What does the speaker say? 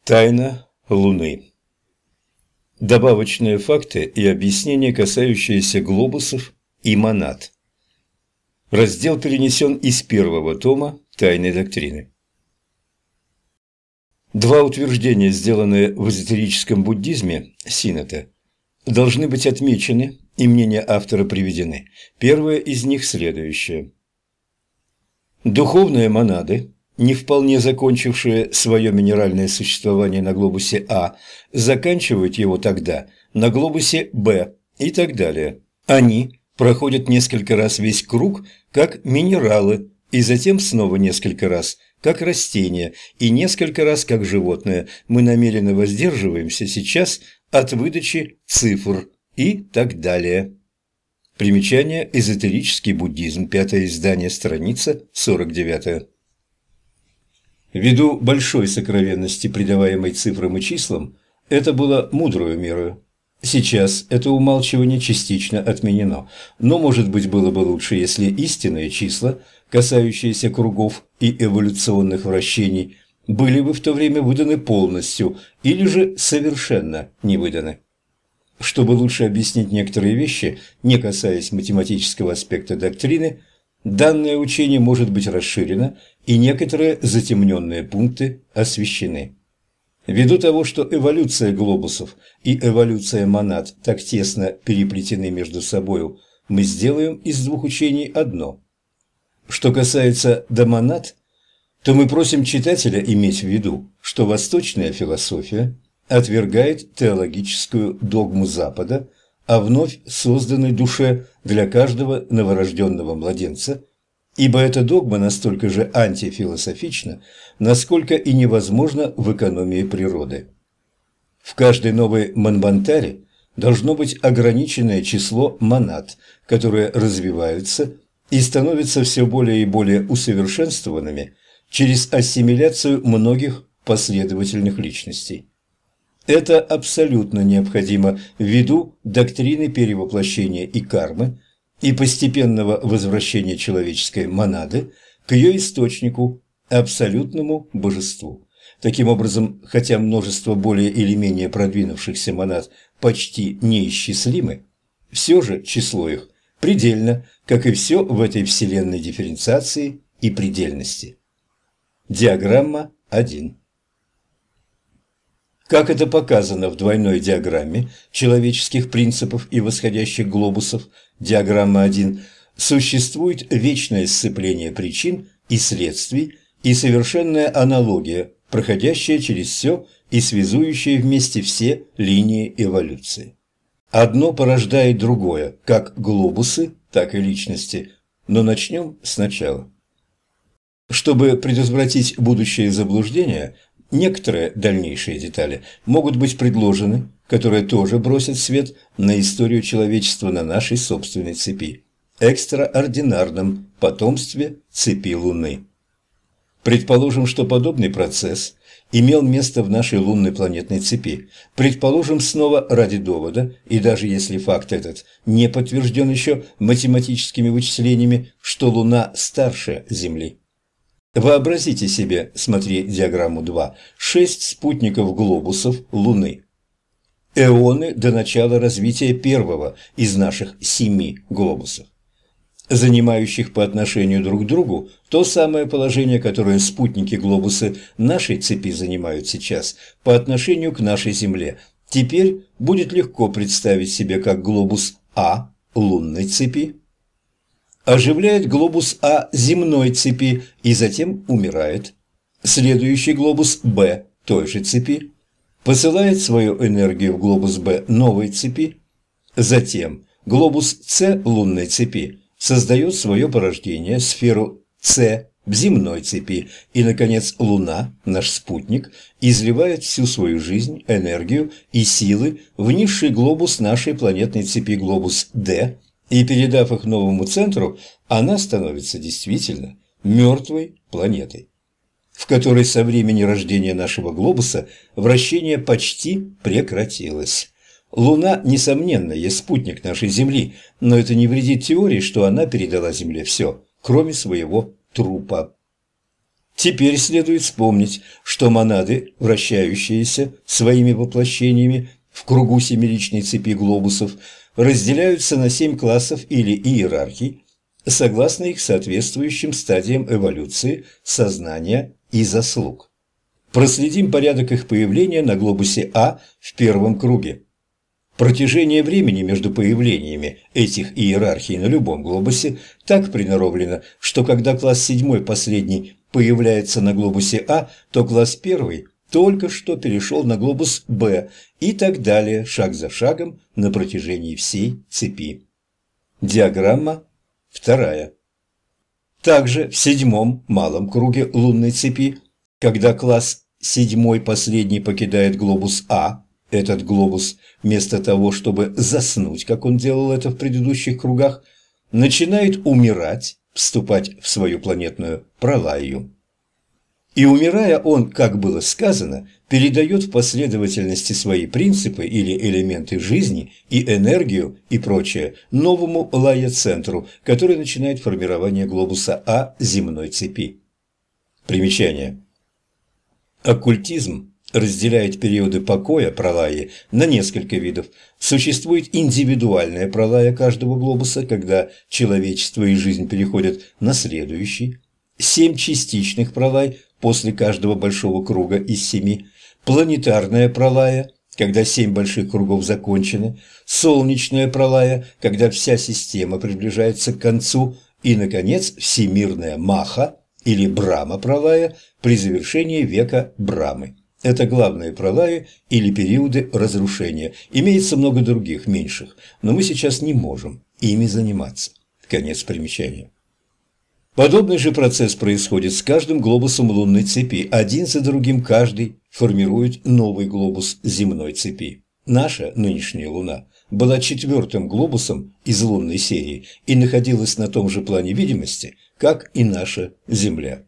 Тайна Луны. Добавочные факты и объяснения, касающиеся глобусов и монад. Раздел перенесен из первого тома «Тайной доктрины». Два утверждения, сделанные в эзотерическом буддизме Синнета, должны быть отмечены и мнения автора приведены. Первое из них следующее. Духовные монады, не вполне закончившие свое минеральное существование на глобусе А, заканчивают его тогда на глобусе Б и так далее. Они проходят несколько раз весь круг, как минералы, и затем снова несколько раз, как растения, и несколько раз, как животное. Мы намеренно воздерживаемся сейчас от выдачи цифр и так далее. Примечание «Эзотерический буддизм», 5-е издание, страница 49. Ввиду большой сокровенности, придаваемой цифрам и числам, это было мудрую мерою. Сейчас это умалчивание частично отменено, но, может быть, было бы лучше, если истинные числа, касающиеся кругов и эволюционных вращений, были бы в то время выданы полностью или же совершенно не выданы. Чтобы лучше объяснить некоторые вещи, не касаясь математического аспекта доктрины, данное учение может быть расширено, и некоторые затемненные пункты освещены. Ввиду того, что эволюция глобусов и эволюция монад так тесно переплетены между собою, мы сделаем из двух учений одно. Что касается до монад, то мы просим читателя иметь в виду, что восточная философия отвергает теологическую догму Запада о вновь созданной душе для каждого новорожденного младенца, ибо эта догма настолько же антифилософична, насколько и невозможна в экономии природы. В каждой новой манвантаре должно быть ограниченное число монад, которые развиваются и становятся все более и более усовершенствованными через ассимиляцию многих последовательных личностей. Это абсолютно необходимо ввиду доктрины перевоплощения и кармы и постепенного возвращения человеческой монады к ее источнику, абсолютному божеству. Таким образом, хотя множество более или менее продвинувшихся монад почти неисчислимы, все же число их предельно, как и все в этой вселенной дифференциации и предельности. Диаграмма 1. Как это показано в двойной диаграмме человеческих принципов и восходящих глобусов, диаграмма 1, существует вечное сцепление причин и следствий и совершенная аналогия, проходящая через все и связующая вместе все линии эволюции. Одно порождает другое, как глобусы, так и личности, но начнем сначала. Чтобы предотвратить будущее заблуждение, некоторые дальнейшие детали могут быть предложены, которые тоже бросят свет на историю человечества на нашей собственной цепи, экстраординарном потомстве цепи Луны. Предположим, что подобный процесс имел место в нашей лунной планетной цепи. Предположим снова ради довода, и даже если факт этот не подтвержден еще математическими вычислениями, что Луна старше Земли. Вообразите себе, смотри диаграмму 2, 6 спутников-глобусов Луны. Эоны до начала развития первого из наших 7 глобусов, занимающих по отношению друг к другу то самое положение, которое спутники-глобусы нашей цепи занимают сейчас по отношению к нашей Земле. Теперь будет легко представить себе, как глобус А лунной цепи оживляет глобус А земной цепи и затем умирает. Следующий глобус Б той же цепи посылает свою энергию в глобус Б новой цепи. Затем глобус С лунной цепи создает свое порождение, сферу С в земной цепи. И, наконец, Луна, наш спутник, изливает всю свою жизнь, энергию и силы в низший глобус нашей планетной цепи, глобус Д, и, передав их новому центру, она становится действительно мертвой планетой, в которой со времени рождения нашего глобуса вращение почти прекратилось. Луна, несомненно, есть спутник нашей Земли, но это не вредит теории, что она передала Земле все, кроме своего трупа. Теперь следует вспомнить, что монады, вращающиеся своими воплощениями в кругу семеричной цепи глобусов, разделяются на 7 классов или иерархий, согласно их соответствующим стадиям эволюции, сознания и заслуг. Проследим порядок их появления на глобусе А в первом круге. Протяжение времени между появлениями этих иерархий на любом глобусе так приноровлено, что когда класс 7 последний появляется на глобусе А, то класс 1 только что перешел на глобус Б и так далее, шаг за шагом на протяжении всей цепи. Диаграмма 2. Также в 7-м малом круге лунной цепи, когда класс 7 последний покидает глобус А, этот глобус, вместо того, чтобы заснуть, как он делал это в предыдущих кругах, начинает умирать, вступать в свою планетную пролаю. И умирая, он, как было сказано, передает в последовательности свои принципы или элементы жизни и энергию и прочее новому лая-центру, который начинает формирование глобуса А земной цепи. Примечание. Оккультизм разделяет периоды покоя пролаи на несколько видов. Существует индивидуальная пролая каждого глобуса, когда человечество и жизнь переходят на следующий. 7 частичных пролай после каждого большого круга из 7. Планетарная пролая, когда 7 больших кругов закончены. Солнечная пролая, когда вся система приближается к концу. И, наконец, всемирная маха или Брахма-пролая при завершении века Брамы. Это главные пролаи или периоды разрушения. Имеется много других, меньших, но мы сейчас не можем ими заниматься. Конец примечания. Подобный же процесс происходит с каждым глобусом лунной цепи. Один за другим каждый формирует новый глобус земной цепи. Наша нынешняя Луна была 4-м глобусом из лунной серии и находилась на том же плане видимости, как и наша Земля.